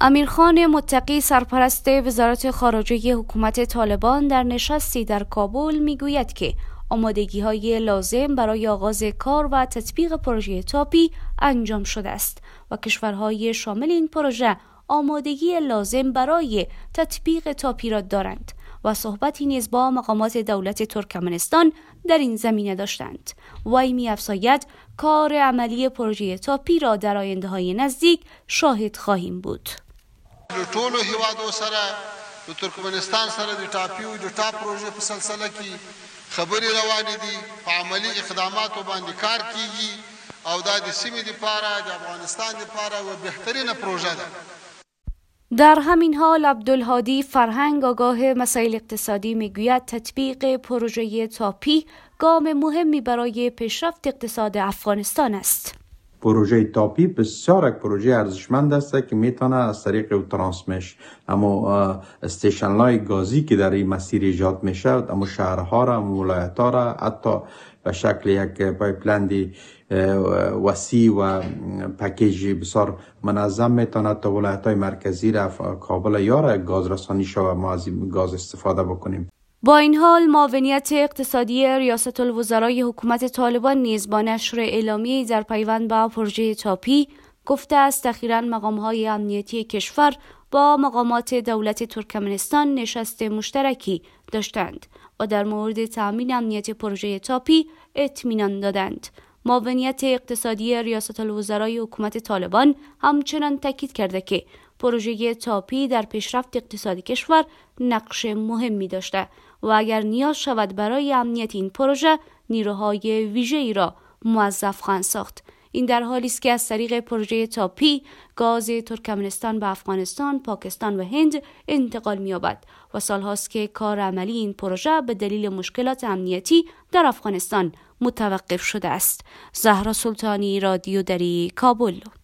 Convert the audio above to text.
امیرخان متقی سرپرست وزارت خارجه حکومت طالبان در نشستی در کابل میگوید که آمادگی‌های لازم برای آغاز کار و تطبیق پروژه تاپی انجام شده است و کشورهای شامل این پروژه آمادگی لازم برای تطبیق تاپی را دارند و صحبتی نیز با مقامات دولت ترکمنستان در این زمینه داشتند. وی می‌افزاید کار عملی پروژه تاپی را در آینده‌های نزدیک شاهد خواهیم بود. ټولو هیوادو سره د ترکمنستان سره د ټاپي او د ټاپ پروژې په سلسله کې خبرې روانې دي، په عملي اقداماتو باندې کار کیږي او دا د سیمې لپاره د افغانستان لپاره و بهترین پروژه ده. در همین حال عبدالهادی فرهنگ آگاه مسائل اقتصادی میگوید تطبیق پروژه تاپی گام مهمی برای پیشرفت اقتصاد افغانستان است. پروژه تاپی بسیار یک پروژه ارزشمند است که میتونه از طریق ترانسمیش اما استیشن های گازی که در این مسیر ایجاد میشه اما شهرها را ولایت ها را حتی به شکل یک پایپلاند وسیع و پکیج بسیار منظم میتونه تا ولایت های مرکزی را کابل یا گاز رسانی شود و ما از گاز استفاده بکنیم. با این حال معاونیت اقتصادی ریاست الوزرای حکومت طالبان نیز با نشر اعلامیه‌ای در پیوند با پروژه تاپی گفته است اخیراً مقام‌های امنیتی کشور با مقامات دولت ترکمنستان نشست مشترکی داشتند و در مورد تامین امنیت پروژه تاپی اطمینان دادند. معاونیت اقتصادی ریاست الوزرای حکومت طالبان همچنان تاکید کرده که پروژه تاپی در پیشرفت اقتصادی کشور نقش مهمی داشته و اگر نیاز شود برای امنیت این پروژه نیروهای ویژه‌ای را موظف خواهند ساخت. این در حالی است که از طریق پروژه تاپی گاز ترکمنستان به افغانستان، پاکستان و هند انتقال می‌یابد و سالهاست که کار عملی این پروژه به دلیل مشکلات امنیتی در افغانستان متوقف شده است. زهرا سلطانی، رادیو دری، کابل.